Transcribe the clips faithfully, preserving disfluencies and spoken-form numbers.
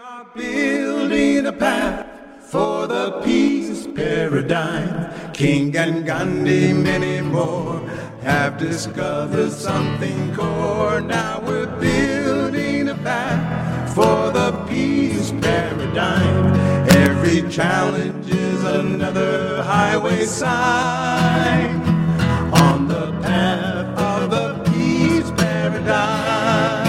are building a path for the peace paradigm. King and Gandhi, many more, have discovered something core. Now we're building a path for the peace paradigm. Every challenge is another highway sign on the path of the peace paradigm.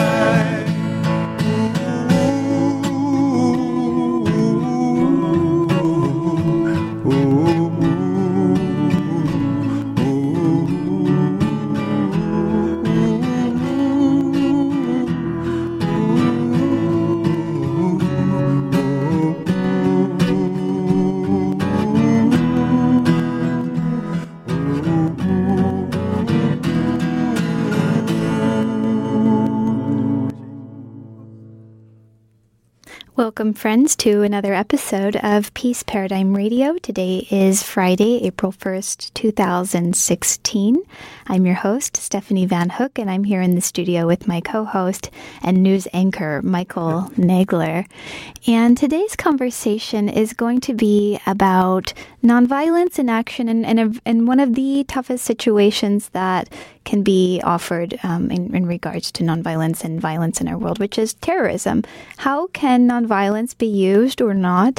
Welcome, friends, to another episode of Peace Paradigm Radio. Today is Friday, April first, two thousand sixteen. I'm your host, Stephanie Van Hook, and I'm here in the studio with my co-host and news anchor, Michael Nagler. And today's conversation is going to be about nonviolence in action and in, in, in one of the toughest situations that can be offered um, in, in regards to nonviolence and violence in our world, which is terrorism. How can nonviolence be used or not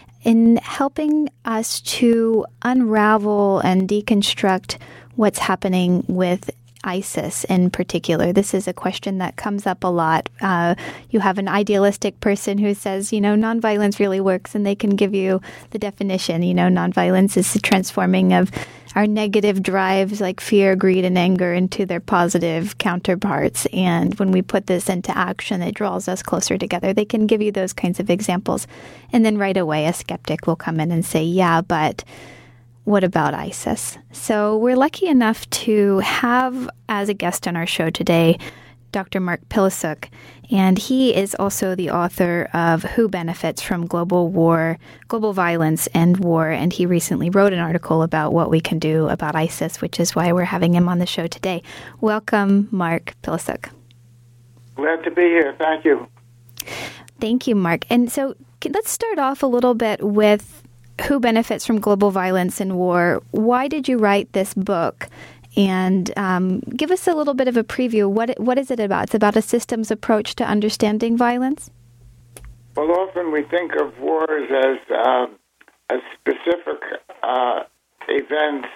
in helping us to unravel and deconstruct what's happening with ISIS in particular? This is a question that comes up a lot. Uh, you have an idealistic person who says, you know, nonviolence really works, and they can give you the definition. You know, nonviolence is the transforming of our negative drives like fear, greed, and anger into their positive counterparts. And when we put this into action, it draws us closer together. They can give you those kinds of examples. And then right away, a skeptic will come in and say, yeah, but what about ISIS? So we're lucky enough to have as a guest on our show today Doctor Mark Pilisuk, and he is also the author of Who Benefits from Global War, Global Violence and War, and he recently wrote an article about what we can do about ISIS, which is why we're having him on the show today. Welcome, Mark Pilisuk. Glad to be here. Thank you. Thank you, Mark. And so let's start off a little bit with Who Benefits from Global Violence and War. Why did you write this book? And um, give us a little bit of a preview. What what is it about? It's about a systems approach to understanding violence? Well, often we think of wars as, uh, as specific uh, events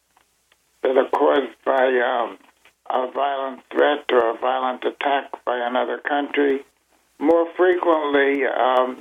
that are caused by um, a violent threat or a violent attack by another country. More frequently, um,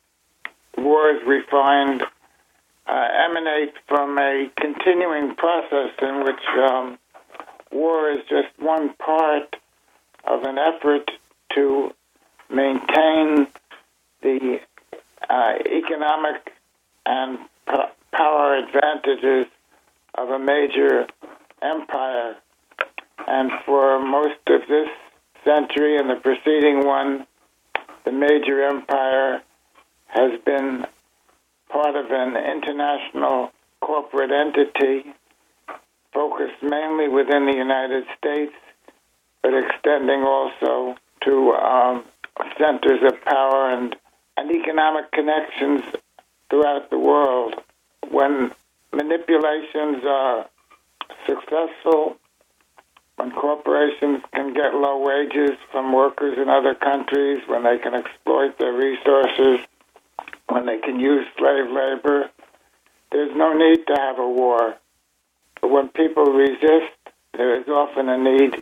wars we find Uh, emanate from a continuing process in which um, war is just one part of an effort to maintain the uh, economic and p- power advantages of a major empire. And for most of this century and the preceding one, the major empire has been part of an international corporate entity focused mainly within the United States, but extending also to um, centers of power and, and economic connections throughout the world. When manipulations are successful, when corporations can get low wages from workers in other countries, when they can exploit their resources, when they can use slave labor, there's no need to have a war. But when people resist, there is often a need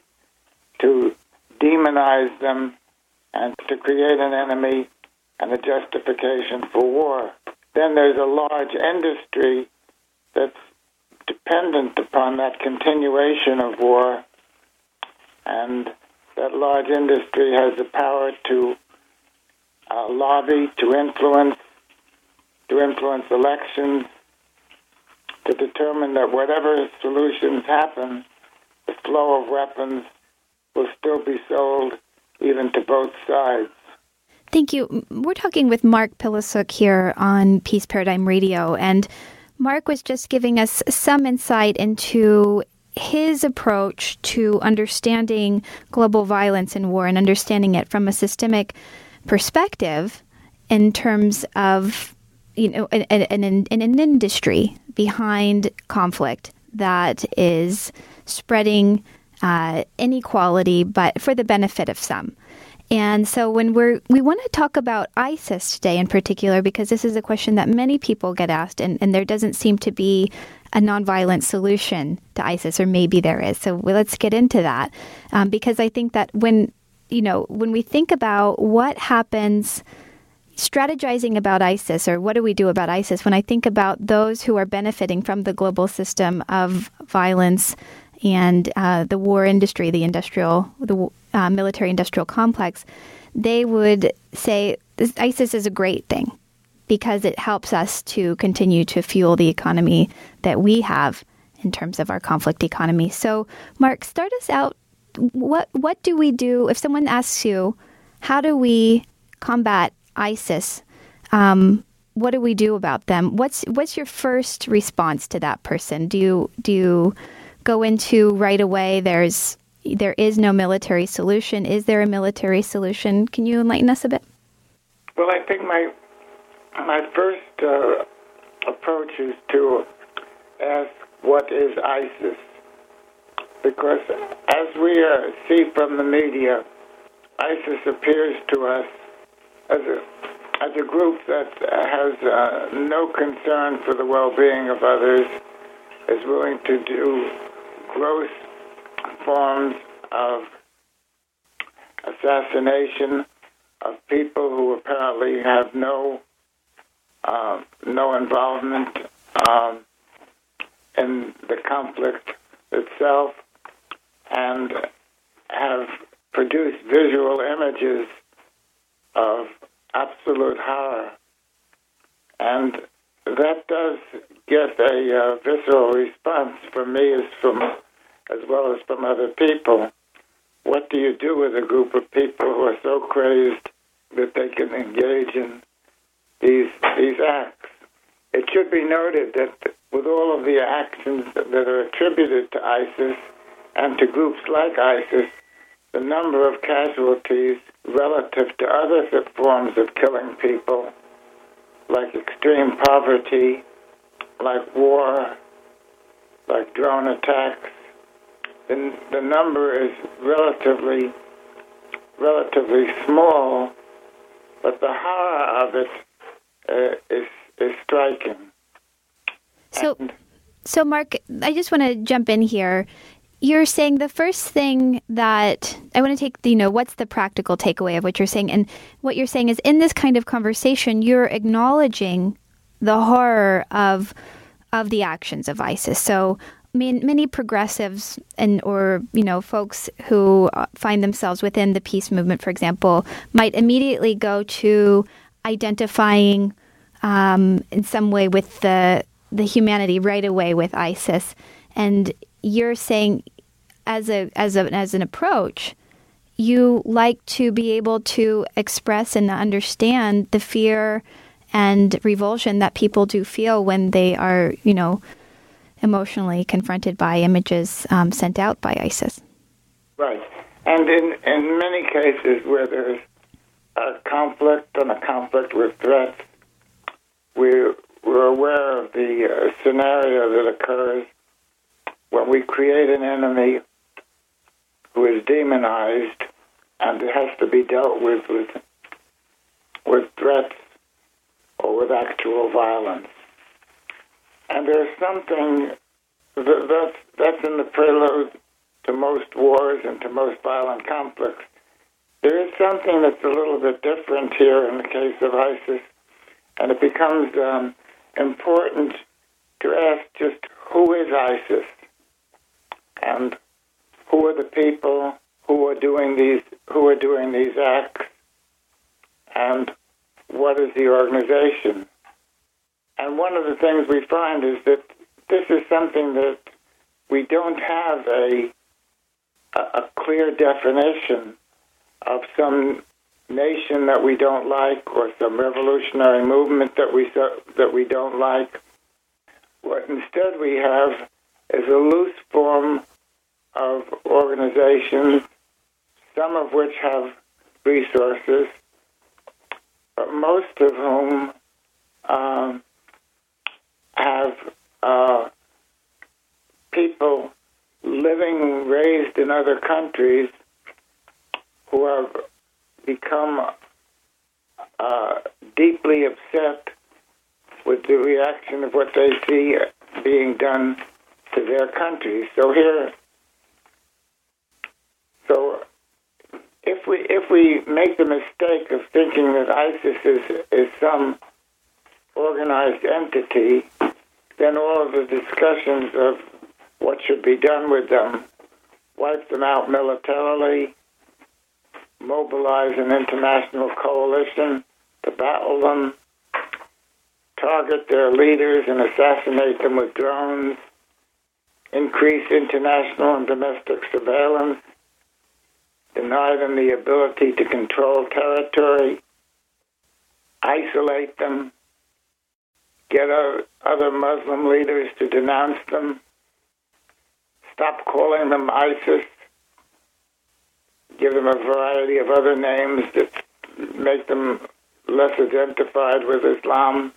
to demonize them and to create an enemy and a justification for war. Then there's a large industry that's dependent upon that continuation of war, and that large industry has the power to uh, lobby, to influence, to influence elections, to determine that whatever solutions happen, the flow of weapons will still be sold even to both sides. Thank you. We're talking with Mark Pilisuk here on Peace Paradigm Radio, and Mark was just giving us some insight into his approach to understanding global violence and war and understanding it from a systemic perspective. in terms of, you know, an, an, an, an industry behind conflict that is spreading uh, inequality, but for the benefit of some. And so when we're, we want to talk about ISIS today in particular, because this is a question that many people get asked, and, and there doesn't seem to be a nonviolent solution to ISIS, or maybe there is. So well, let's get into that, um, because I think that when, you know, when we think about what happens, strategizing about ISIS, or what do we do about ISIS, when I think about those who are benefiting from the global system of violence and uh, the war industry, the industrial, the uh, military-industrial complex, they would say this, ISIS is a great thing because it helps us to continue to fuel the economy that we have in terms of our conflict economy. So, Mark, start us out. What what do we do if someone asks you, how do we combat ISIS? Um, what do we do about them? What's what's your first response to that person? Do you do you go into right away, there's there is no military solution? Is there a military solution? Can you enlighten us a bit? Well, I think my my first uh, approach is to ask, what is ISIS? Because as we uh, see from the media, ISIS appears to us as a as a group that has uh, no concern for the well-being of others, is willing to do gross forms of assassination of people who apparently have no uh, no involvement um, in the conflict itself, and have produced visual images of absolute horror. And that does get a uh, visceral response from me as from as well as from other people. What do you do with a group of people who are so crazed that they can engage in these these acts? It should be noted that with all of the actions that are attributed to ISIS and to groups like ISIS, the number of casualties relative to other forms of killing people, like extreme poverty, like war, like drone attacks, the, the number is relatively relatively small, but the horror of it uh, is is striking. So, so Mark, I just want to jump in here. You're saying the first thing that I want to take, you know, what's the practical takeaway of what you're saying? And what you're saying is, in this kind of conversation, you're acknowledging the horror of of the actions of ISIS. So I mean, many progressives and or, you know, folks who find themselves within the peace movement, for example, might immediately go to identifying um, in some way with the the humanity right away with ISIS. And you're saying, as a as a as an approach, you like to be able to express and understand the fear and revulsion that people do feel when they are, you know, emotionally confronted by images um, sent out by ISIS. Right. And in, in many cases where there's a conflict and a conflict with threats, we're, we're aware of the uh, scenario that occurs when we create an enemy who is demonized and it has to be dealt with with, with threats or with actual violence. And there's something that, that's, that's in the prelude to most wars and to most violent conflicts. There is something that's a little bit different here in the case of ISIS, and it becomes um, important to ask just who is ISIS, and who are the people who are doing these who are doing these acts, and what is the organization. And one of the things we find is that this is something that we don't have a a, a clear definition of some nation that we don't like or some revolutionary movement that we so, that we don't like. What instead we have is a loose form of organizations, some of which have resources, but most of whom um, have uh, people living, raised in other countries who have become uh, deeply upset with the reaction of what they see being done to their country. So here, so if we if we make the mistake of thinking that ISIS is, is some organized entity, then all of the discussions of what should be done with them, wipe them out militarily, mobilize an international coalition to battle them, target their leaders and assassinate them with drones, increase international and domestic surveillance, deny them the ability to control territory, isolate them, get other Muslim leaders to denounce them, stop calling them ISIS, give them a variety of other names that make them less identified with Islam,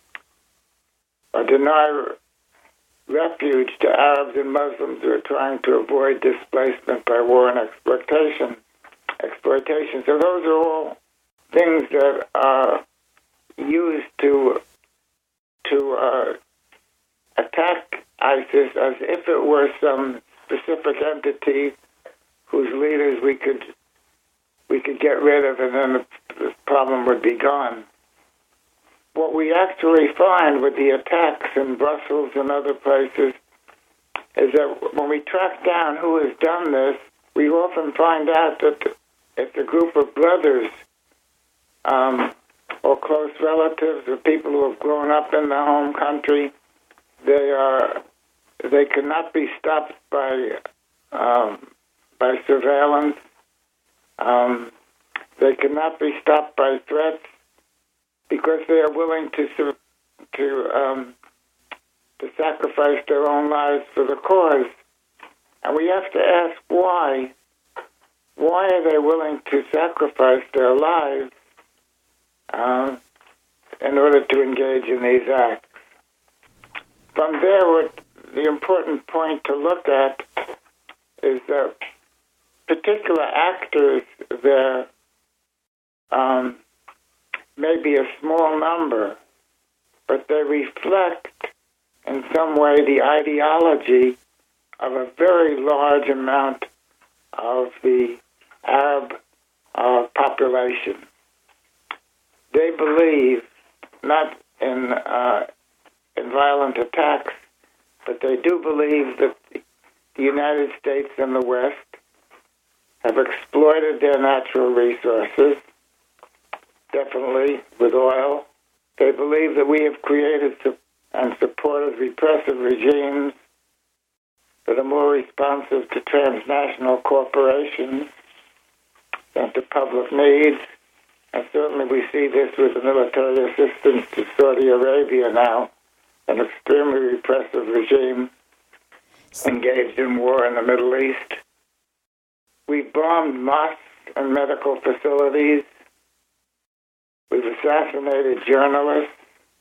or deny refuge to Arabs and Muslims who are trying to avoid displacement by war and exploitation. Exploitation. So those are all things that are used to to uh, attack ISIS as if it were some specific entity whose leaders we could we could get rid of, and then the, the problem would be gone. What we actually find with the attacks in Brussels and other places is that when we track down who has done this, we often find out that it's a group of brothers um, or close relatives or people who have grown up in the home country. They are they cannot be stopped by um, by surveillance. Um, they cannot be stopped by threats, because they are willing to to um, to sacrifice their own lives for the cause. And we have to ask why. Why are they willing to sacrifice their lives uh, in order to engage in these acts? From there, what the important point to look at is that particular actors there um, may be a small number, but they reflect in some way the ideology of a very large amount of the Arab uh, population. They believe not in uh, in violent attacks, but they do believe that the United States and the West have exploited their natural resources, definitely with oil. They believe that we have created and supported repressive regimes that are more responsive to transnational corporations than to public needs. And certainly we see this with the military assistance to Saudi Arabia now, an extremely repressive regime engaged in war in the Middle East. We've bombed mosques and medical facilities. We've assassinated journalists.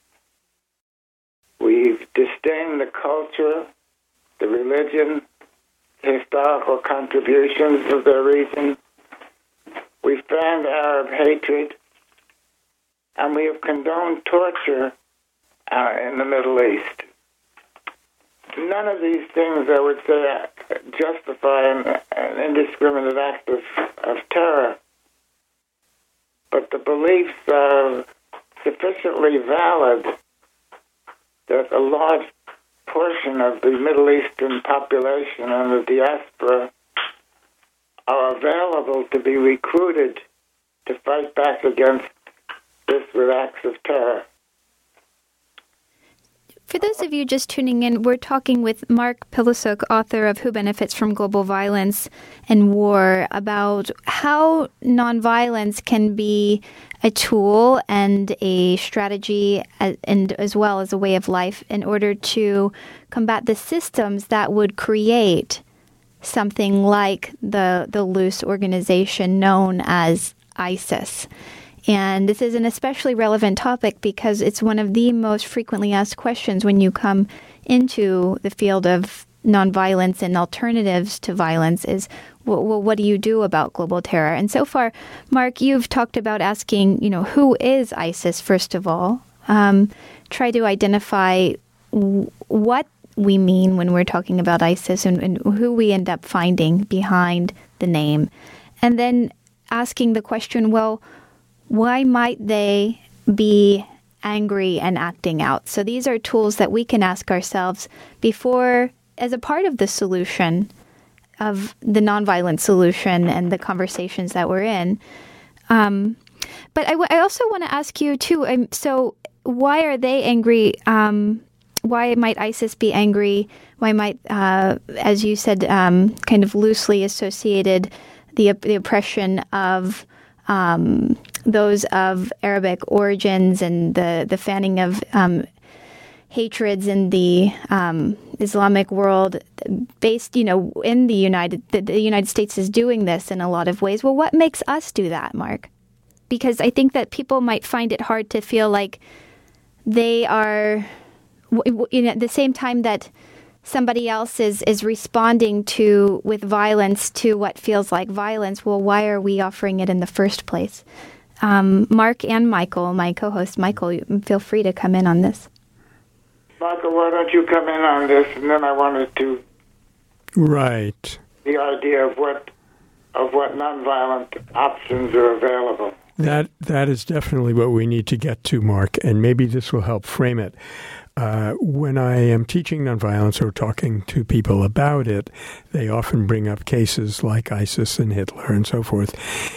We've disdained the culture, the religion, the historical contributions of their region. We've fanned Arab hatred, and we have condoned torture uh, in the Middle East. None of these things, I would say, justify an, an indiscriminate act of, of terror. But the beliefs are sufficiently valid that a large portion of the Middle Eastern population and the diaspora are available to be recruited to fight back against this with acts of terror. For those of you just tuning in, we're talking with Mark Pilesuk, author of Who Benefits from Global Violence and War, about how nonviolence can be a tool and a strategy, and as well as a way of life, in order to combat the systems that would create something like the the loose organization known as ISIS. And this is an especially relevant topic because it's one of the most frequently asked questions when you come into the field of nonviolence and alternatives to violence is, well, what do you do about global terror? And so far, Mark, you've talked about asking, you know, who is ISIS, first of all? Um, try to identify w- what we mean when we're talking about ISIS and, and who we end up finding behind the name. And then asking the question, well, why might they be angry and acting out? So these are tools that we can ask ourselves before, as a part of the solution, of the nonviolent solution and the conversations that we're in. Um, but I, w- I also want to ask you, too, um, so why are they angry? Um, why might ISIS be angry? Why might, uh, as you said, um, kind of loosely associated the, the oppression of um, those of Arabic origins and the, the fanning of um, hatreds in the um, Islamic world based, you know, in the United, the, the United States is doing this in a lot of ways. Well, what makes us do that, Mark? Because I think that people might find it hard to feel like they are, you know, at the same time that somebody else is, is responding to, with violence, to what feels like violence. Well, why are we offering it in the first place? Um, Mark and Michael, my co-host Michael, feel free to come in on this. Michael, why don't you come in on this, and then I wanted to... Right. The idea of what of what nonviolent options are available. That That is definitely what we need to get to, Mark, and maybe this will help frame it. Uh, when I am teaching nonviolence or talking to people about it, they often bring up cases like ISIS and Hitler and so forth.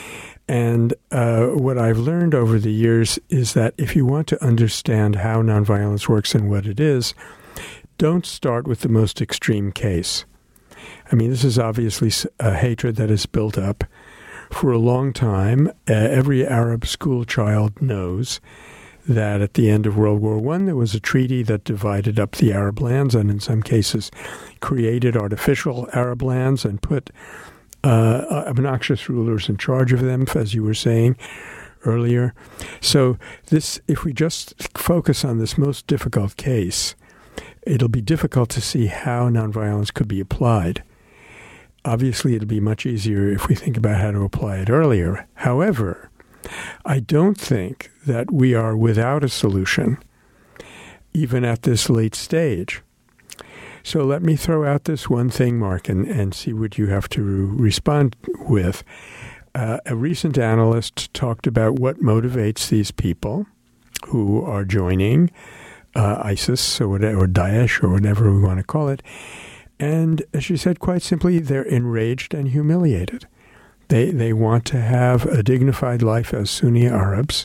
And uh, what I've learned over the years is that if you want to understand how nonviolence works and what it is, don't start with the most extreme case. I mean, this is obviously a hatred that is built up for a long time. Uh, every Arab school child knows that at the end of World War One, there was a treaty that divided up the Arab lands and in some cases created artificial Arab lands and put Uh, obnoxious rulers in charge of them, as you were saying earlier. So this, if we just focus on this most difficult case, it'll be difficult to see how nonviolence could be applied. Obviously, it'll be much easier if we think about how to apply it earlier. However, I don't think that we are without a solution, even at this late stage. So let me throw out this one thing, Mark, and, and see what you have to respond with. Uh, a recent analyst talked about what motivates these people who are joining uh, ISIS or, whatever, or Daesh or whatever we want to call it. And she said quite simply, they're enraged and humiliated. They, they want to have a dignified life as Sunni Arabs.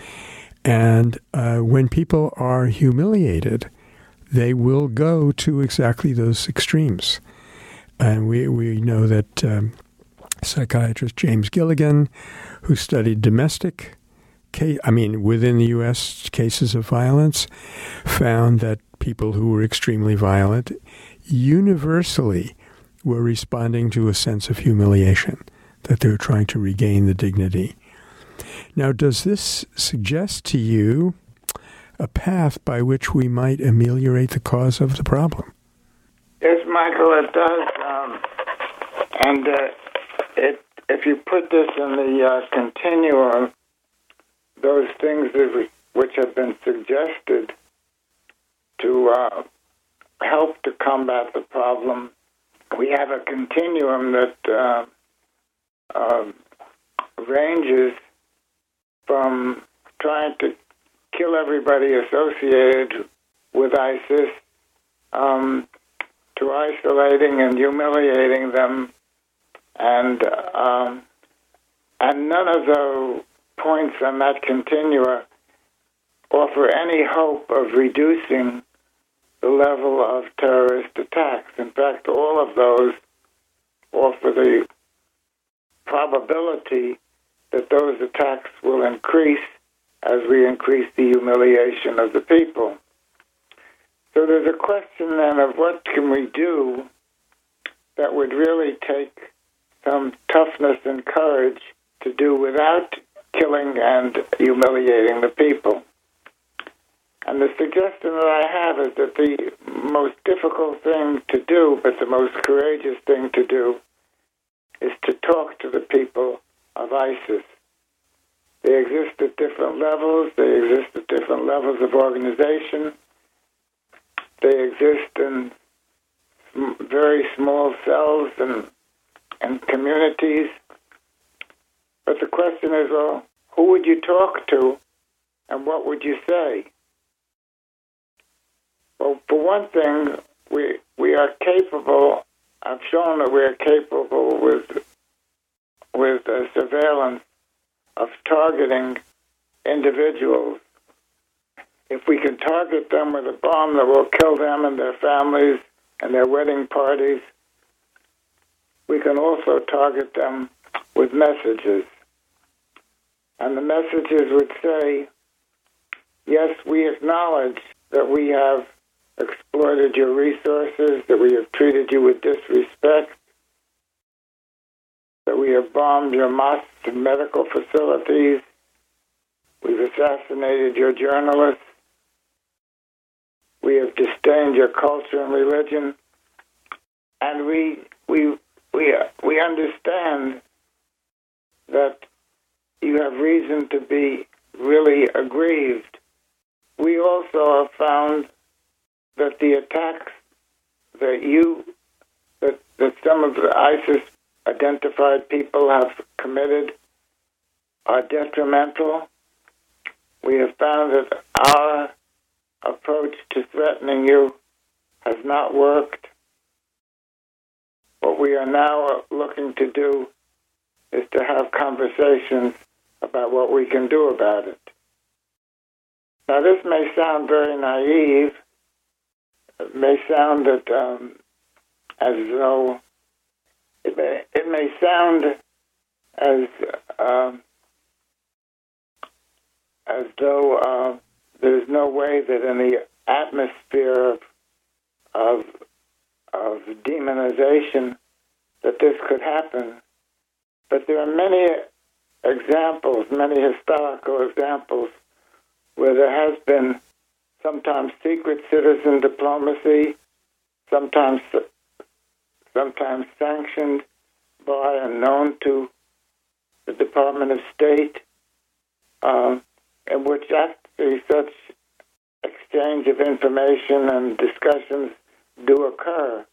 And uh, when people are humiliated, they will go to exactly those extremes. And we, we know that um, psychiatrist James Gilligan, who studied domestic, case, I mean, within the U S cases of violence, found that people who were extremely violent universally were responding to a sense of humiliation, that they were trying to regain the dignity. Now, does this suggest to you a path by which we might ameliorate the cause of the problem? Yes, Michael, it does. Um, and uh, it, if you put this in the uh, continuum, those things that we, which have been suggested to uh, help to combat the problem, we have a continuum that uh, uh, ranges from trying to kill everybody associated with ISIS um, to isolating and humiliating them, and um, and none of the points on that continua offer any hope of reducing the level of terrorist attacks. In fact, all of those offer the probability that those attacks will increase as we increase the humiliation of the people. So there's a question then of what can we do that would really take some toughness and courage to do without killing and humiliating the people. And the suggestion that I have is that the most difficult thing to do, but the most courageous thing to do, is to talk to the people of ISIS. They exist at different levels. They exist at different levels of organization. They exist in very small cells and, and communities. But the question is, well, who would you talk to and what would you say? Well, for one thing, we we are capable, I've shown that we are capable with, with uh, surveillance of targeting individuals. If we can target them with a bomb that will kill them and their families and their wedding parties, we can also target them with messages. And the messages would say, yes, we acknowledge that we have exploited your resources, that we have treated you with disrespect, that we have bombed your mosques and medical facilities, we've assassinated your journalists, we have disdained your culture and religion, and we we we we understand that you have reason to be really aggrieved. We also have found that the attacks that you, that, that some of the ISIS-identified people have committed are detrimental. We have found that our approach to threatening you has not worked. What we are now looking to do is to have conversations about what we can do about it. Now, this may sound very naive. It may sound that um, as though it may it may sound as um, as though uh, there's no way that in the atmosphere of of of demonization that this could happen. But there are many examples, many historical examples, where there has been sometimes secret citizen diplomacy, sometimes sometimes sanctioned by and known to the Department of State, um, in which actually such exchange of information and discussions do occur.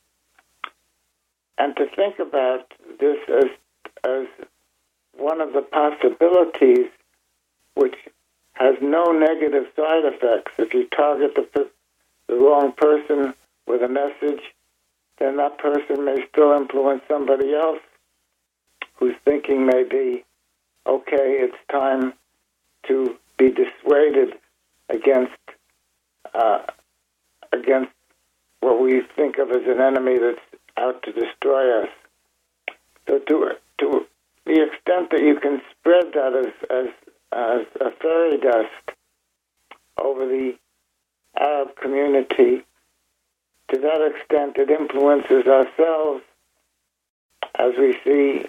And to think about this as as one of the possibilities which has no negative side effects. If you target the, the wrong person with a message, then that person may still influence somebody else whose thinking may be, okay, it's time to be dissuaded against uh, against what we think of as an enemy that's out to destroy us. So to to the extent that you can spread that as as as a fairy dust over the Arab community, to that extent it influences ourselves as we see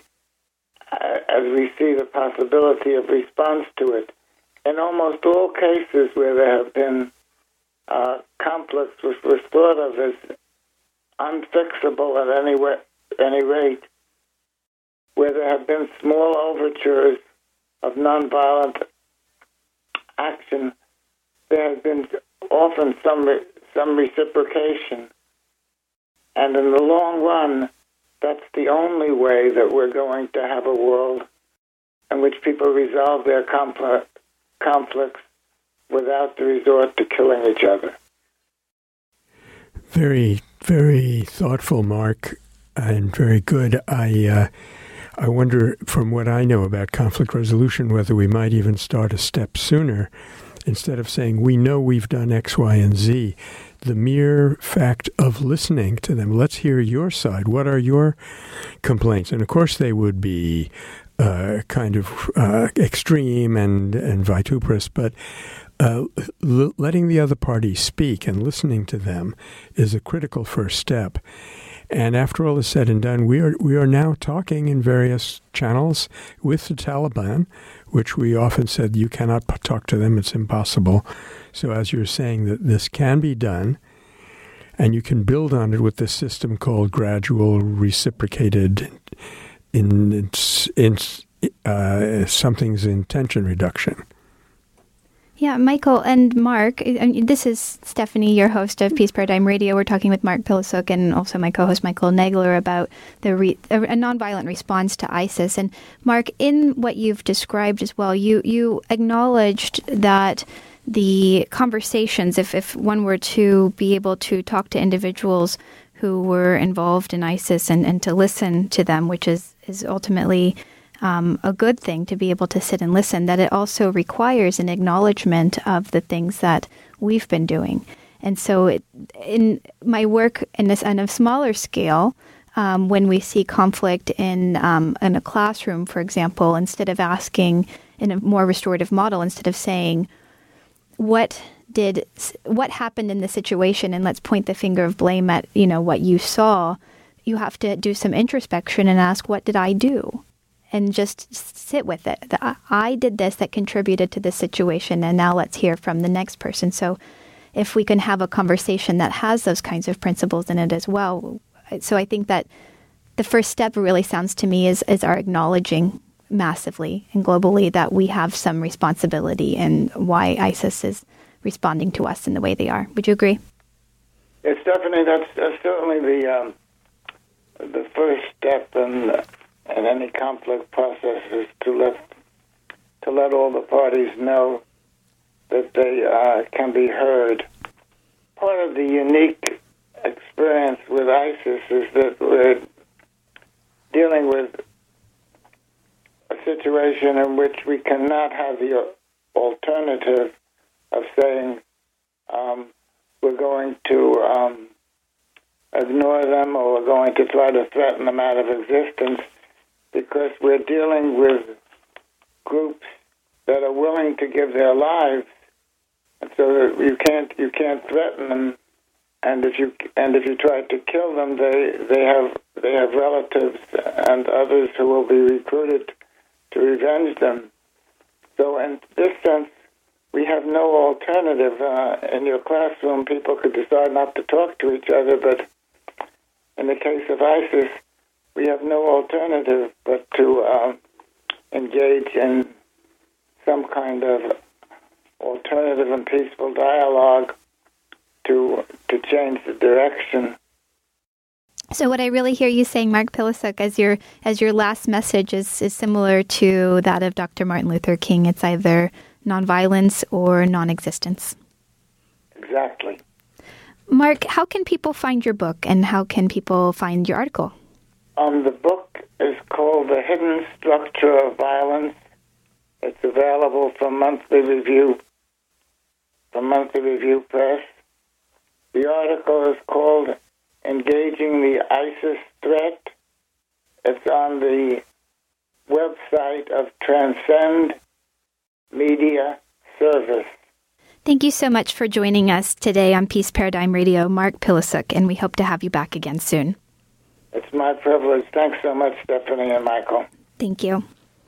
as we see the possibility of response to it. In almost all cases where there have been uh, conflicts which were thought of as unfixable at any, way, any rate, where there have been small overtures of nonviolent action, there has been often some re- some reciprocation. And in the long run, that's the only way that we're going to have a world in which people resolve their compl- conflicts without the resort to killing each other. Very, very thoughtful, Mark, and very good. I uh, I wonder, from what I know about conflict resolution, whether we might even start a step sooner. Instead of saying, we know we've done X, Y, and Z, the mere fact of listening to them, let's hear your side. What are your complaints? And of course they would be uh, kind of uh, extreme and, and vituperous, but uh, l- letting the other party speak and listening to them is a critical first step. And after all is said and done, we are we are now talking in various channels with the Taliban, which we often said you cannot talk to them, it's impossible. So as you're saying, that this can be done, and you can build on it with this system called gradual reciprocated in, in, in uh, something's intention reduction. Yeah, Michael and Mark, this is Stephanie, your host of Peace Paradigm Radio. We're talking with Mark Pilisuk and also my co-host Michael Nagler about the re- a nonviolent response to ISIS. And Mark, in what you've described as well, you, you acknowledged that the conversations, if, if one were to be able to talk to individuals who were involved in ISIS and, and to listen to them, which is, is ultimately um, a good thing to be able to sit and listen, that it also requires an acknowledgement of the things that we've been doing. And so it, in my work in this, on a smaller scale, um, when we see conflict in, um, in a classroom, for example, instead of asking in a more restorative model, instead of saying, what did what happened in the situation, and let's point the finger of blame at, you know, what you saw, you have to do some introspection and ask, what did I do? And just sit with it. The, I did this that contributed to this situation, and now let's hear from the next person. So if we can have a conversation that has those kinds of principles in it as well. So I think that the first step really sounds to me is, is our acknowledging massively and globally that we have some responsibility in why ISIS is responding to us in the way they are. Would you agree? It's definitely, that's, that's certainly the um, the first step in, in any conflict process is to let to let all the parties know that they uh, can be heard. Part of the unique experience with ISIS is that we're dealing with a situation in which we cannot have the alternative of saying um, we're going to um, ignore them or we're going to try to threaten them out of existence, because we're dealing with groups that are willing to give their lives, and so that you can't you can't threaten them. And if you and if you try to kill them, they they have they have relatives and others who will be recruited to revenge them. So in this sense, we have no alternative. Uh, in your classroom, people could decide not to talk to each other, but in the case of ISIS, we have no alternative but to uh, engage in some kind of alternative and peaceful dialogue to to change the direction. So what I really hear you saying, Mark Pilisuk, as your as your last message is, is similar to that of Doctor Martin Luther King. It's either nonviolence or non-existence. Exactly. Mark, how can people find your book, and how can people find your article? Um, the book is called The Hidden Structure of Violence. It's available from Monthly Review, from Monthly Review Press. The article is called Engaging the ISIS Threat. It's on the website of Transcend Media Service. Thank you so much for joining us today on Peace Paradigm Radio, Mark Pilisuk, and we hope to have you back again soon. It's my privilege. Thanks so much, Stephanie and Michael. Thank you.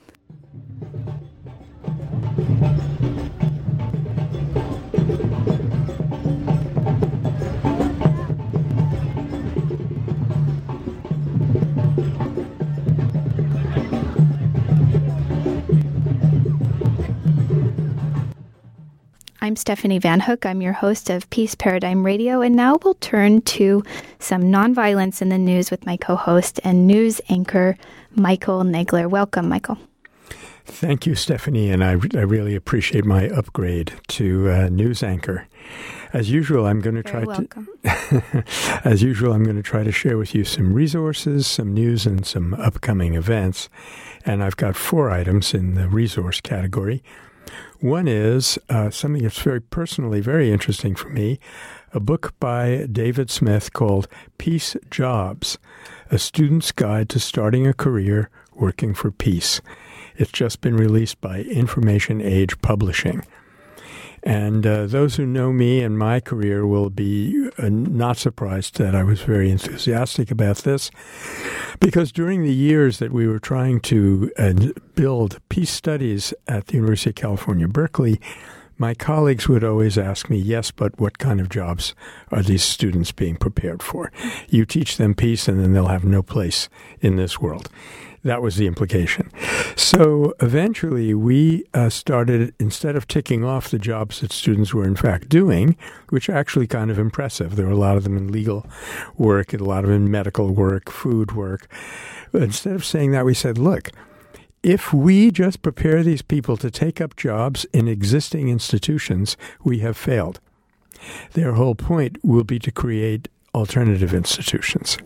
I'm Stephanie Van Hook. I'm your host of Peace Paradigm Radio, and now we'll turn to some nonviolence in the news with my co-host and news anchor, Michael Nagler. Welcome, Michael. Thank you, Stephanie, and I, I really appreciate my upgrade to uh, news anchor. As usual, I'm going to try welcome. to. As usual, I'm going to try to share with you some resources, some news, and some upcoming events. And I've got four items in the resource category. One is uh, something that's very personally very interesting for me, a book by David Smith called Peace Jobs, A Student's Guide to Starting a Career Working for Peace. It's just been released by Information Age Publishing. And uh, those who know me and my career will be uh, not surprised that I was very enthusiastic about this, because during the years that we were trying to uh, build peace studies at the University of California, Berkeley, my colleagues would always ask me, yes, but what kind of jobs are these students being prepared for? You teach them peace and then they'll have no place in this world. That was the implication. So eventually we uh, started, instead of ticking off the jobs that students were in fact doing, which are actually kind of impressive. There were a lot of them in legal work, a lot of them in medical work, food work. But instead of saying that, we said, look, if we just prepare these people to take up jobs in existing institutions, we have failed. Their whole point will be to create alternative institutions.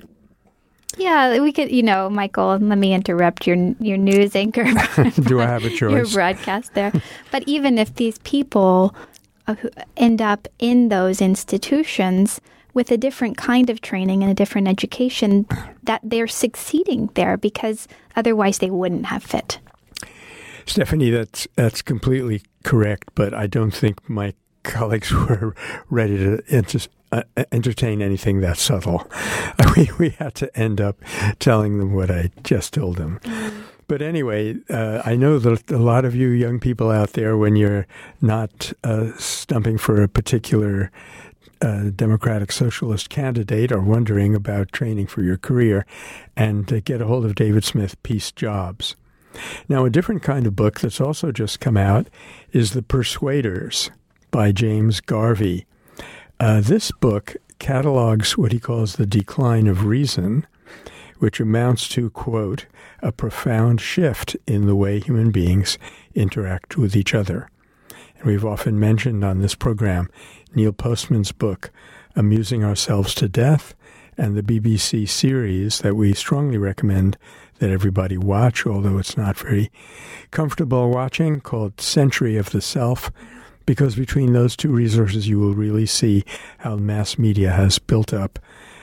Yeah, we could, you know, Michael, let me interrupt your your news anchor. Do I have a choice? Your broadcast there. But even if these people uh, who end up in those institutions with a different kind of training and a different education, that they're succeeding there because otherwise they wouldn't have fit. Stephanie, that's that's completely correct, but I don't think my colleagues were ready to inter- uh, entertain anything that subtle. We, we had to end up telling them what I just told them. But anyway, uh, I know that a lot of you young people out there, when you're not uh, stumping for a particular uh, Democratic Socialist candidate, are wondering about training for your career, and uh, get a hold of David Smith, Peace Jobs. Now, a different kind of book that's also just come out is The Persuaders by James Garvey. Uh, this book catalogs what he calls the decline of reason, which amounts to, quote, a profound shift in the way human beings interact with each other. And we've often mentioned on this program Neil Postman's book, Amusing Ourselves to Death, and the B B C series that we strongly recommend that everybody watch, although it's not very comfortable watching, called Century of the Self, because between those two resources you will really see how mass media has built up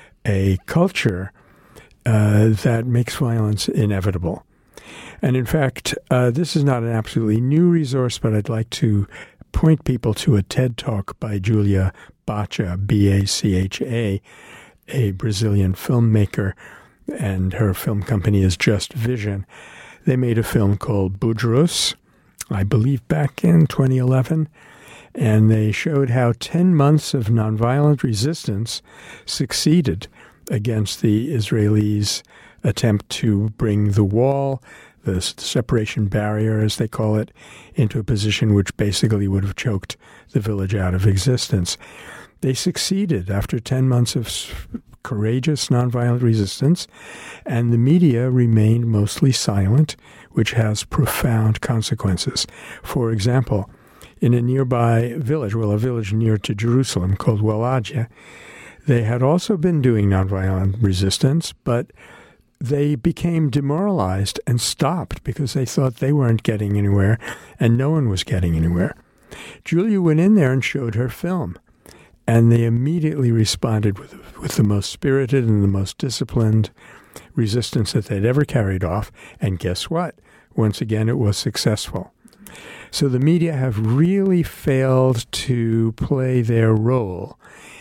a culture uh, that makes violence inevitable. And in fact, uh, this is not an absolutely new resource, but I'd like to point people to a TED Talk by Julia Bacha, B A C H A, a Brazilian filmmaker, and her film company is Just Vision. They made a film called Budrus, I believe back in twenty eleven, and they showed how ten months of nonviolent resistance succeeded against the Israelis' attempt to bring the wall, the separation barrier, as they call it, into a position which basically would have choked the village out of existence. They succeeded after ten months of courageous nonviolent resistance, and the media remained mostly silent, which has profound consequences. For example, in a nearby village, well, a village near to Jerusalem called Waladia, they had also been doing nonviolent resistance, but they became demoralized and stopped because they thought they weren't getting anywhere and no one was getting anywhere. Julia went in there and showed her film, and they immediately responded with, with the most spirited and the most disciplined resistance that they'd ever carried off. And guess what? Once again, it was successful. So the media have really failed to play their role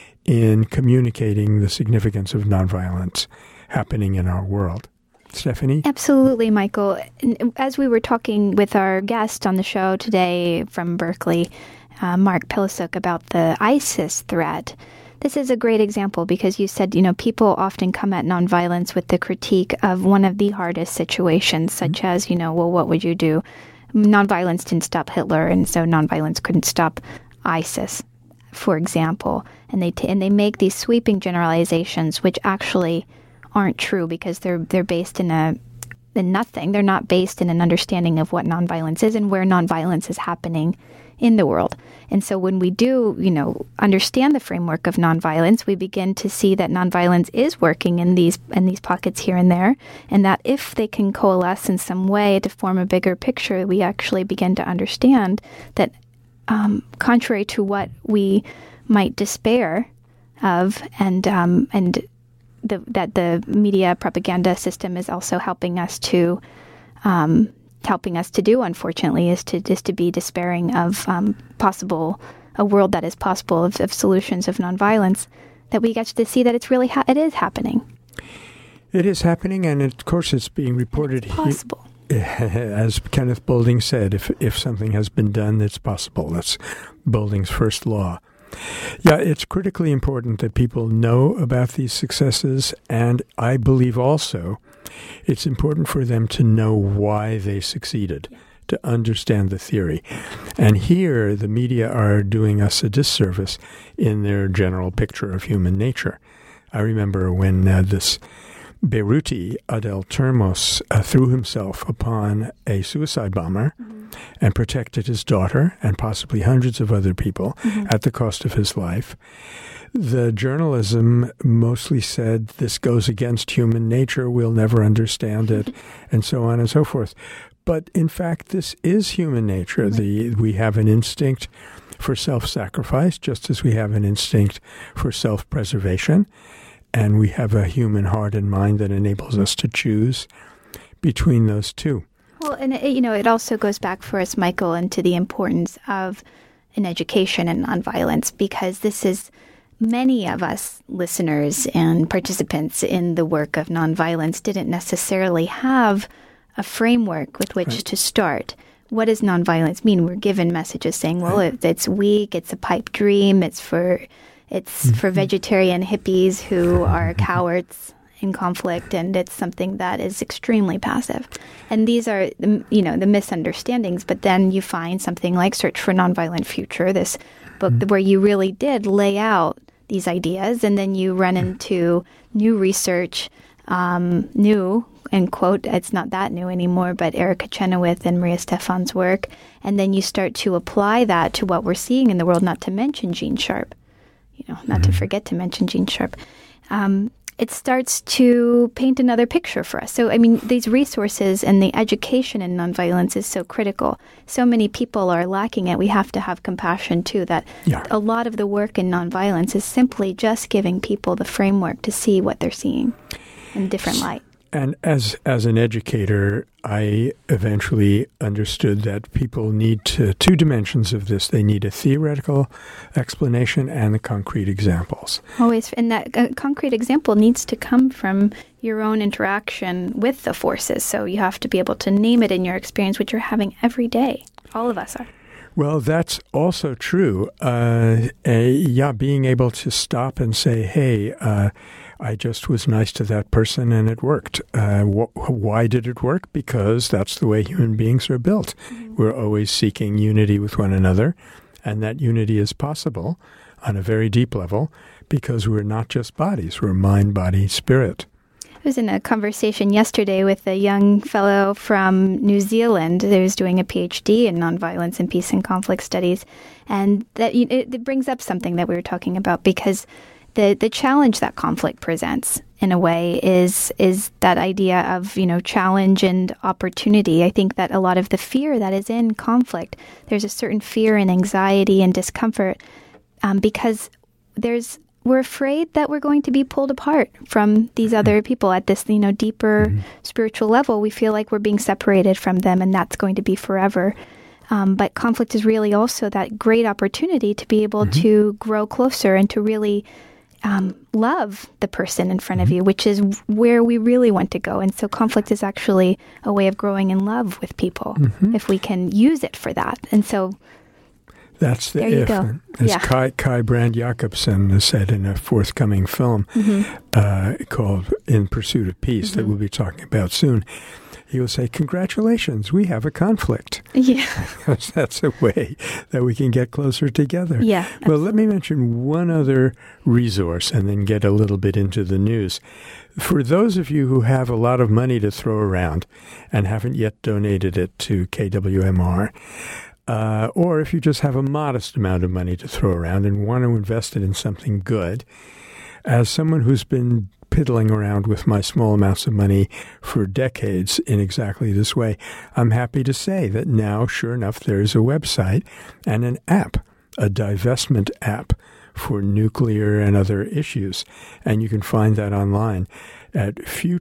in communicating the significance of nonviolence happening in our world. Stephanie? Absolutely, Michael. As we were talking with our guest on the show today from Berkeley, uh, Mark Pilasuk, about the ISIS threat, this is a great example because you said, you know, people often come at nonviolence with the critique of one of the hardest situations, such mm-hmm. as, you know, well, what would you do? Nonviolence didn't stop Hitler, and so nonviolence couldn't stop ISIS, for example. And they t- and they make these sweeping generalizations, which actually aren't true because they're they're based in a in nothing. They're not based in an understanding of what nonviolence is and where nonviolence is happening in the world. And so when we do, you know, understand the framework of nonviolence, we begin to see that nonviolence is working in these in these pockets here and there, and that if they can coalesce in some way to form a bigger picture, we actually begin to understand that um, contrary to what we might despair of, and um, and the, that the media propaganda system is also helping us to um, helping us to do, unfortunately, is to just to be despairing of um, possible a world that is possible of, of solutions of nonviolence, that we get to see that it's really, ha- it is happening. It is happening, and of course it's being reported. It's possible. As Kenneth Boulding said, if if something has been done, it's possible. That's Boulding's first law. Yeah, it's critically important that people know about these successes, and I believe also it's important for them to know why they succeeded, to understand the theory. And here, the media are doing us a disservice in their general picture of human nature. I remember when uh, this Beiruti, Adel Termos, uh, threw himself upon a suicide bomber mm-hmm. and protected his daughter and possibly hundreds of other people mm-hmm. at the cost of his life. The journalism mostly said this goes against human nature, we'll never understand it, and so on and so forth. But in fact, this is human nature. Mm-hmm. The we have an instinct for self-sacrifice, just as we have an instinct for self-preservation. And we have a human heart and mind that enables us to choose between those two. Well, and it, you know, it also goes back for us, Michael, into the importance of an education in nonviolence, because this is many of us listeners and participants in the work of nonviolence didn't necessarily have a framework with which right. to start. What does nonviolence mean? We're given messages saying, well, right. it, it's weak, it's a pipe dream, it's for... It's for vegetarian hippies who are cowards in conflict, and it's something that is extremely passive. And these are, you know, the misunderstandings. But then you find something like Search for Nonviolent Future, this book mm-hmm. where you really did lay out these ideas, and then you run into new research, um, new, and quote, it's not that new anymore, but Erica Chenoweth and Maria Stefan's work. And then you start to apply that to what we're seeing in the world, not to mention Gene Sharp. You know, not mm-hmm. to forget to mention Gene Sharp. Um, it starts to paint another picture for us. So, I mean, these resources and the education in nonviolence is so critical. So many people are lacking it. We have to have compassion, too, that yeah. a lot of the work in nonviolence is simply just giving people the framework to see what they're seeing in a different light. And as as an educator, I eventually understood that people need to, two dimensions of this. They need a theoretical explanation and the concrete examples. Always. And that uh, concrete example needs to come from your own interaction with the forces. So you have to be able to name it in your experience, which you're having every day. All of us are. Well, that's also true. Uh, a, yeah, being able to stop and say, hey, uh, I just was nice to that person and it worked. Uh, wh- why did it work? Because that's the way human beings are built. Mm-hmm. We're always seeking unity with one another, and that unity is possible on a very deep level because we're not just bodies. We're mind, body, spirit. I was in a conversation yesterday with a young fellow from New Zealand who was doing a P H D in nonviolence and peace and conflict studies, and that it, it brings up something that we were talking about, because the the challenge that conflict presents in a way is is that idea of, you know, challenge and opportunity. I think that a lot of the fear that is in conflict, there's a certain fear and anxiety and discomfort um, because there's we're afraid that we're going to be pulled apart from these other people at this, you know, deeper mm-hmm. spiritual level. We feel like we're being separated from them, and that's going to be forever. Um, but conflict is really also that great opportunity to be able mm-hmm. to grow closer and to really um, love the person in front mm-hmm. of you, which is where we really want to go. And so conflict is actually a way of growing in love with people mm-hmm. if we can use it for that. And so that's the there you if. Go. As yeah. Kai, Kai Brand Jakobsen has said in a forthcoming film mm-hmm. uh, called In Pursuit of Peace mm-hmm. that we'll be talking about soon, he will say, congratulations, we have a conflict. Yeah. Because that's a way that we can get closer together. Yeah. Well, absolutely. let me mention one other resource and then get a little bit into the news. For those of you who have a lot of money to throw around and haven't yet donated it to K W M R, Uh, or if you just have a modest amount of money to throw around and want to invest it in something good, as someone who's been piddling around with my small amounts of money for decades in exactly this way, I'm happy to say that now, sure enough, there's a website and an app, a divestment app for nuclear and other issues. And you can find that online at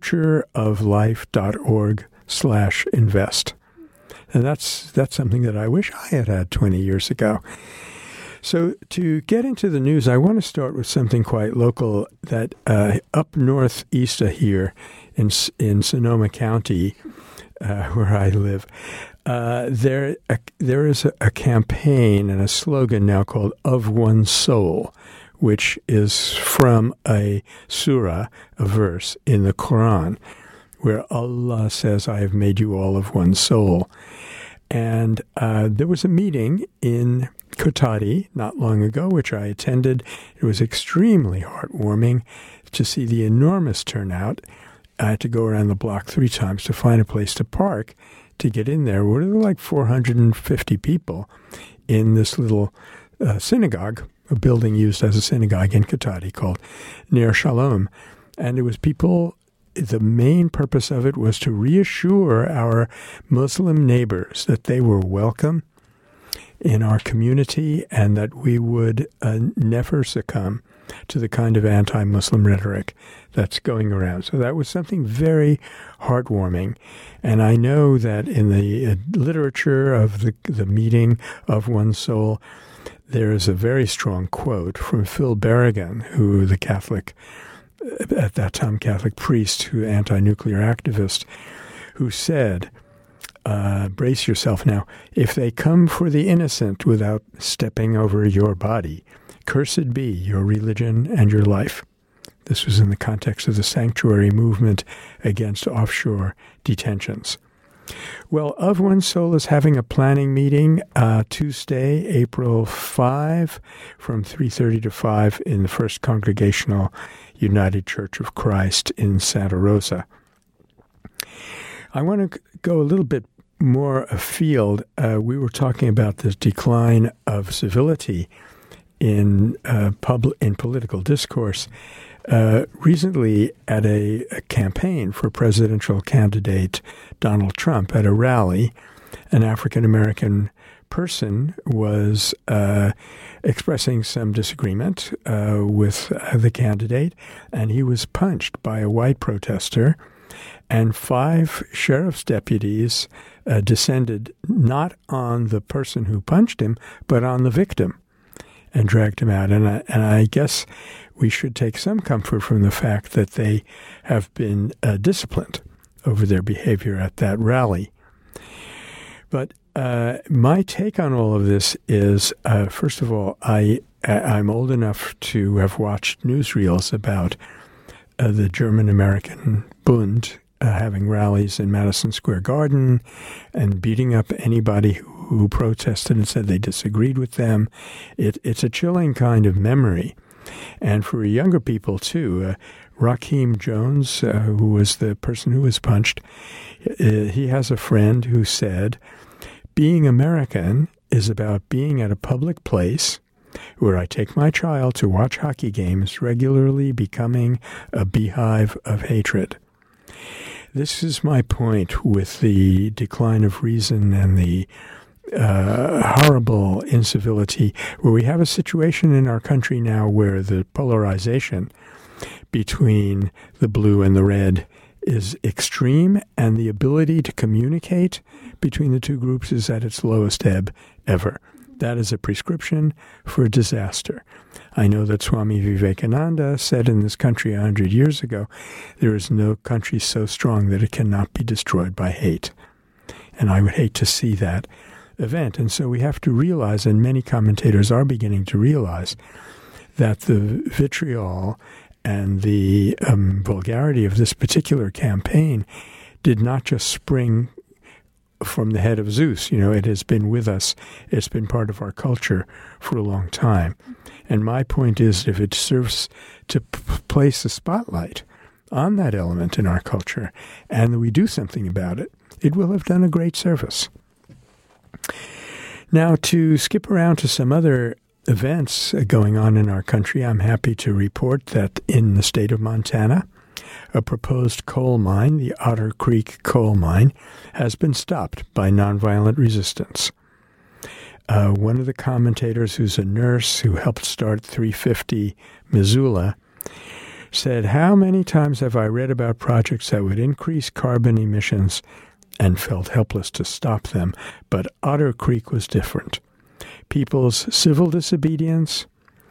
futureoflife.org slash invest. And that's that's something that I wish I had had twenty years ago. So to get into the news, I want to start with something quite local that uh, up northeast of here in in Sonoma County, uh, where I live, uh, there uh, there is a, a campaign and a slogan now called "Of One Soul," which is from a surah, a verse in the Quran, where Allah says, "I have made you all of one soul." And uh, there was a meeting in Kotati not long ago, which I attended. It was extremely heartwarming to see the enormous turnout. I had to go around the block three times to find a place to park to get in there. There were like four hundred fifty people in this little uh, synagogue, a building used as a synagogue in Kotati called Ner Shalom. And it was people... The main purpose of it was to reassure our Muslim neighbors that they were welcome in our community and that we would uh, never succumb to the kind of anti-Muslim rhetoric that's going around. So that was something very heartwarming. And I know that in the uh, literature of the, the meeting of One Soul, there is a very strong quote from Phil Berrigan, who the Catholic at that time Catholic priest, who anti-nuclear activist, who said, uh, brace yourself now, if they come for the innocent without stepping over your body, cursed be your religion and your life. This was in the context of the sanctuary movement against offshore detentions. Well, Of One Soul is having a planning meeting uh, Tuesday, April fifth, from three thirty to five in the First Congregational United Church of Christ in Santa Rosa. I want to go a little bit more afield. Uh, we were talking about the decline of civility in uh, public in political discourse. Uh, recently, at a, a campaign for presidential candidate Donald Trump at a rally, an African-American person was uh, expressing some disagreement uh, with uh, the candidate, and he was punched by a white protester, and five sheriff's deputies uh, descended not on the person who punched him, but on the victim, and dragged him out. And I, and I guess we should take some comfort from the fact that they have been uh, disciplined over their behavior at that rally. But uh, my take on all of this is, uh, first of all, I, I'm old enough to have watched newsreels about uh, the German-American Bund uh, having rallies in Madison Square Garden and beating up anybody who, who protested and said they disagreed with them. It, it's a chilling kind of memory. And for younger people, too, uh, Raheem Jones, uh, who was the person who was punched, uh, he has a friend who said, being American is about being at a public place where I take my child to watch hockey games, regularly becoming a beehive of hatred. This is my point with the decline of reason and the Uh, horrible incivility, where we have a situation in our country now where the polarization between the blue and the red is extreme, and the ability to communicate between the two groups is at its lowest ebb ever. That is a prescription for disaster. I know that Swami Vivekananda said in this country a hundred years ago, there is no country so strong that it cannot be destroyed by hate. And I would hate to see that event. And so we have to realize, and many commentators are beginning to realize, that the vitriol and the um, vulgarity of this particular campaign did not just spring from the head of Zeus. You know, it has been with us. It's been part of our culture for a long time. And my point is, if it serves to p- place a spotlight on that element in our culture, and we do something about it, it will have done a great service. Now, to skip around to some other events going on in our country, I'm happy to report that in the state of Montana, a proposed coal mine, the Otter Creek Coal Mine, has been stopped by nonviolent resistance. Uh, one of the commentators, who's a nurse who helped start three fifty Missoula, said, "How many times have I read about projects that would increase carbon emissions and felt helpless to stop them, but Otter Creek was different, people's civil disobedience,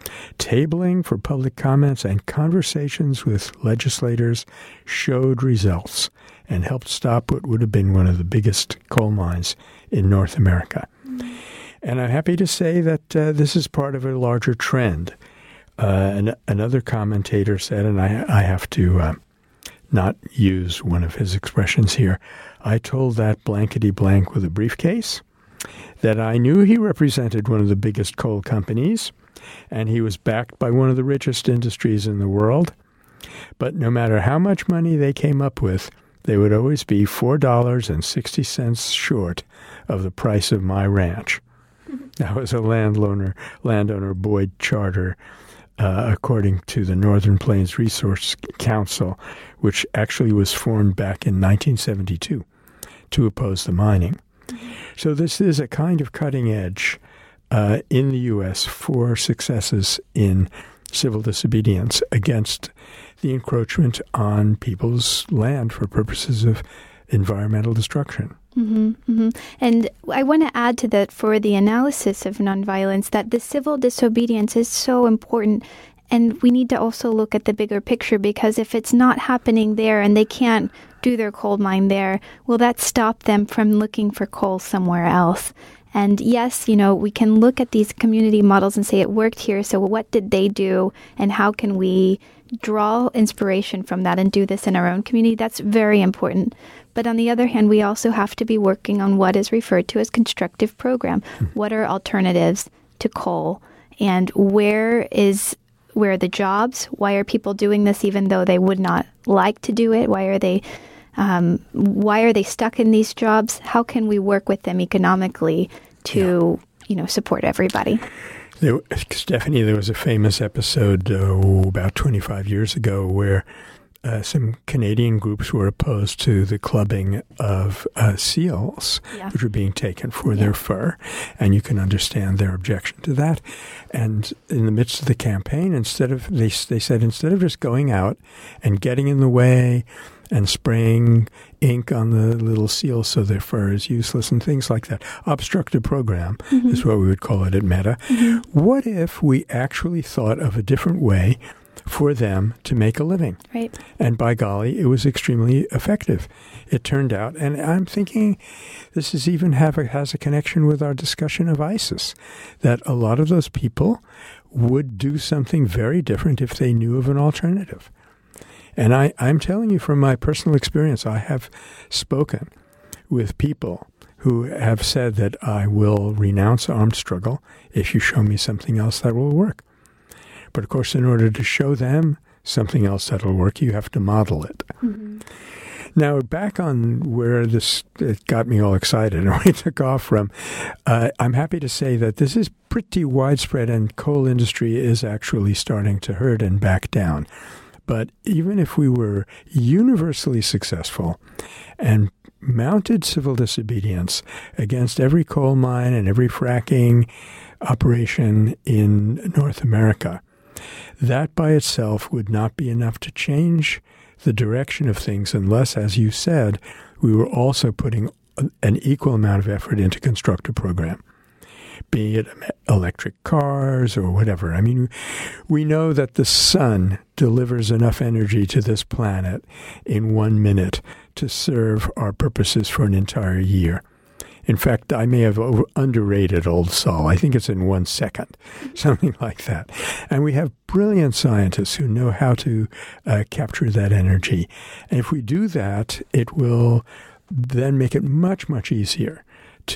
tabling for public comments, and conversations with legislators showed results and helped stop what would have been one of the biggest coal mines in North America. Mm-hmm. And I'm happy to say that uh, this is part of a larger trend. Uh, and another commentator said, and I, I have to uh, not use one of his expressions here, I told that blankety blank with a briefcase that I knew he represented one of the biggest coal companies, and he was backed by one of the richest industries in the world. But no matter how much money they came up with, they would always be four dollars and sixty cents short of the price of my ranch. That was a landowner, landowner Boyd Charter, uh, according to the Northern Plains Resource Council, which actually was formed back in nineteen seventy-two to oppose the mining. So this is a kind of cutting edge uh, in the U S for successes in civil disobedience against the encroachment on people's land for purposes of environmental destruction. Mm-hmm, mm-hmm. And I want to add to that for the analysis of nonviolence that the civil disobedience is so important. And we need to also look at the bigger picture, because if it's not happening there and they can't do their coal mine there, will that stop them from looking for coal somewhere else? And yes, you know, we can look at these community models and say it worked here, so what did they do and how can we draw inspiration from that and do this in our own community? That's very important. But on the other hand, we also have to be working on what is referred to as constructive program. Mm-hmm. What are alternatives to coal? And where is where are the jobs? Why are people doing this even though they would not like to do it? Why are they um, why are they stuck in these jobs? How can we work with them economically to yeah. you know support everybody? There, Stephanie, there was a famous episode oh, about twenty-five years ago where Uh, some Canadian groups were opposed to the clubbing of uh, seals, yeah. which were being taken for yeah. their fur, and you can understand their objection to that. And in the midst of the campaign, instead of they they said instead of just going out and getting in the way and spraying ink on the little seals so their fur is useless and things like that, obstructive program mm-hmm. is what we would call it at Meta. Mm-hmm. What if we actually thought of a different way for them to make a living? Right. And by golly, it was extremely effective, it turned out. And I'm thinking this is even have a, has a connection with our discussion of ISIS, that a lot of those people would do something very different if they knew of an alternative. And I, I'm telling you from my personal experience, I have spoken with people who have said that I will renounce armed struggle if you show me something else that will work. But, of course, in order to show them something else that will work, you have to model it. Mm-hmm. Now, back on where this it got me all excited and we took off from, uh, I'm happy to say that this is pretty widespread and coal industry is actually starting to hurt and back down. But even if we were universally successful and mounted civil disobedience against every coal mine and every fracking operation in North America, that by itself would not be enough to change the direction of things unless, as you said, we were also putting an equal amount of effort into constructive program, be it electric cars or whatever. I mean, we know that the sun delivers enough energy to this planet in one minute to serve our purposes for an entire year. In fact, I may have over, underrated old Sol. I think it's in one second, something like that. And we have brilliant scientists who know how to uh, capture that energy. And if we do that, it will then make it much, much easier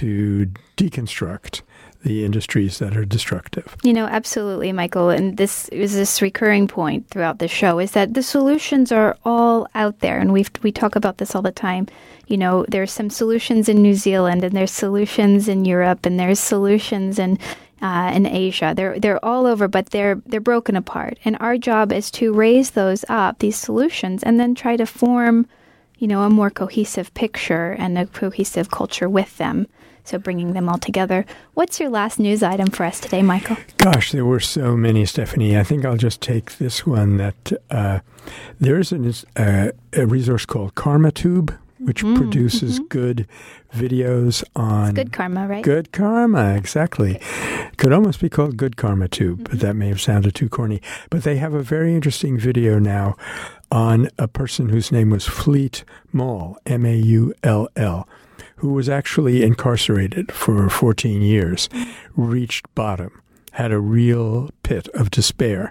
to deconstruct the industries that are destructive. You know, absolutely, Michael. And this is this recurring point throughout the show is that the solutions are all out there. And we we talk about this all the time. You know, there's some solutions in New Zealand and there's solutions in Europe and there's solutions in uh, in Asia. They're they're all over, but they're they're broken apart. And our job is to raise those up, these solutions, and then try to form, you know, a more cohesive picture and a cohesive culture with them. So bringing them all together. What's your last news item for us today, Michael? Gosh, there were so many, Stephanie. I think I'll just take this one that uh, there's an, uh, a resource called KarmaTube, which mm, produces mm-hmm. good videos on... It's Good Karma, right? Good Karma, exactly. Could almost be called Good Karma, too, mm-hmm. but that may have sounded too corny. But they have a very interesting video now on a person whose name was Fleet Maull, M A U L L, who was actually incarcerated for fourteen years, reached bottom, had a real pit of despair,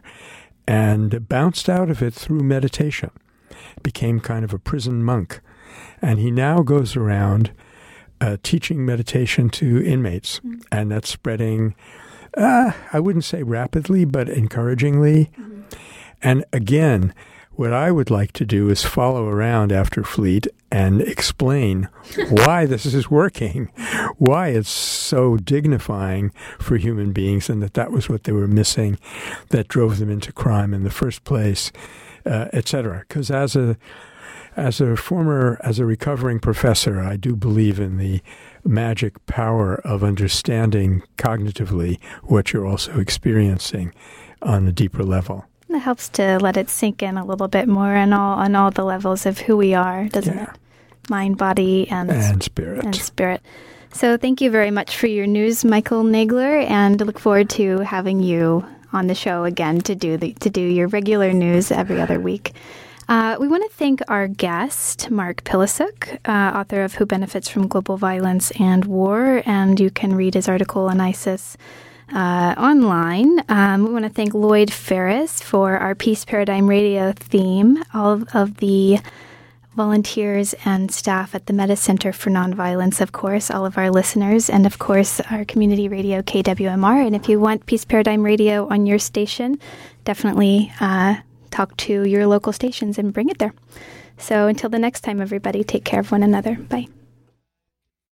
and bounced out of it through meditation, became kind of a prison monk. And he now goes around uh, teaching meditation to inmates, mm-hmm. and that's spreading, uh, I wouldn't say rapidly, but encouragingly. Mm-hmm. And again, what I would like to do is follow around after Fleet and explain why this is working, why it's so dignifying for human beings, and that that was what they were missing that drove them into crime in the first place, uh, et cetera. Because as a as a former, as a recovering professor, I do believe in the magic power of understanding cognitively what you're also experiencing on a deeper level. It helps to let it sink in a little bit more on all on all the levels of who we are, doesn't yeah. it? Mind, body, and, and spirit. And spirit. So thank you very much for your news, Michael Nagler, and look forward to having you on the show again to do the to do your regular news every other week. Uh, we want to thank our guest, Mark Pilisuk, uh, author of Who Benefits from Global Violence and War, and you can read his article on ISIS Uh, online. Um, we want to thank Lloyd Ferris for our Peace Paradigm Radio theme, all of, of the volunteers and staff at the Metta Center for Nonviolence, of course, all of our listeners, and of course our community radio K W M R. And if you want Peace Paradigm Radio on your station, definitely uh, talk to your local stations and bring it there. So until the next time, everybody, take care of one another. Bye.